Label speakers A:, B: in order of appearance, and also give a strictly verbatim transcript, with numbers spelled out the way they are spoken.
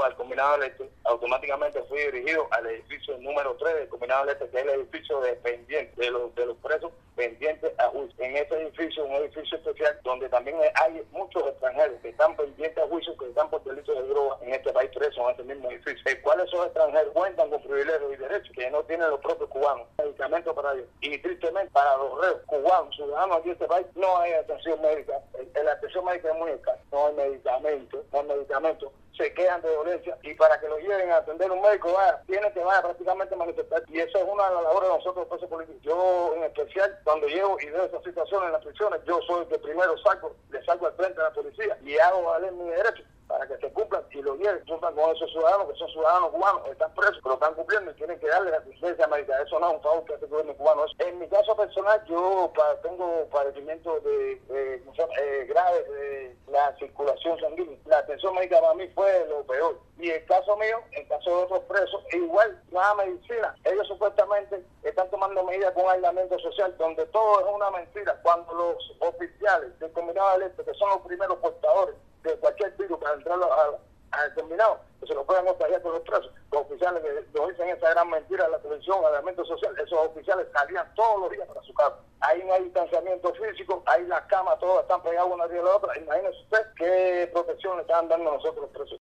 A: llevo al Combinado del Este, automáticamente fui dirigido al edificio número tres del Combinado del Este, que es el edificio de pendiente de los, de los presos pendientes a juicio. En ese edificio, un edificio especial, donde también hay muchos extranjeros que están pendientes a juicio, que están por delitos de droga en este país presos en este mismo edificio. El cual esos extranjeros cuentan con privilegios y derechos que no tienen los propios cubanos, medicamentos para ellos. Y tristemente, para los reos cubanos, ciudadanos aquí en este país, no hay atención médica. La atención médica es muy escasa. No hay medicamentos, no hay medicamentos. Se quejan de dolencia y para que lo lleven a atender un médico, vaya, tiene que vaya prácticamente manifestar. Y eso es una de las labores de nosotros, los presos políticos. Yo, en especial, cuando llego y veo esa situación en las prisiones, yo soy el que primero saco, le salgo al frente a la policía y hago valer mi derecho para que se cumplan y lo lleven, cumplan con esos ciudadanos que son ciudadanos cubanos, están presos, pero están cumpliendo y tienen que darle la asistencia médica. Eso no es un favor que hace el gobierno cubano. En mi caso personal, yo pa, tengo padecimientos de, de, de eh, graves de la circulación sanguínea. La atención médica para mí fue lo peor. Y el caso mío, en caso de otros presos, igual, nada medicina. Ellos supuestamente están tomando medidas con aislamiento social, donde todo es una mentira. Cuando los oficiales del Combinado del Este, que son los primeros portadores de cualquier virus para entrar al Combinado, que se lo puedan contagiar con los presos, los oficiales que nos dicen esa gran mentira de la televisión, aislamiento social, esos oficiales salían todos los días para su casa. Ahí no hay distanciamiento físico, ahí las camas todas están pegadas una arriba de la otra. Imagínense usted qué protección le están dando a nosotros los presos.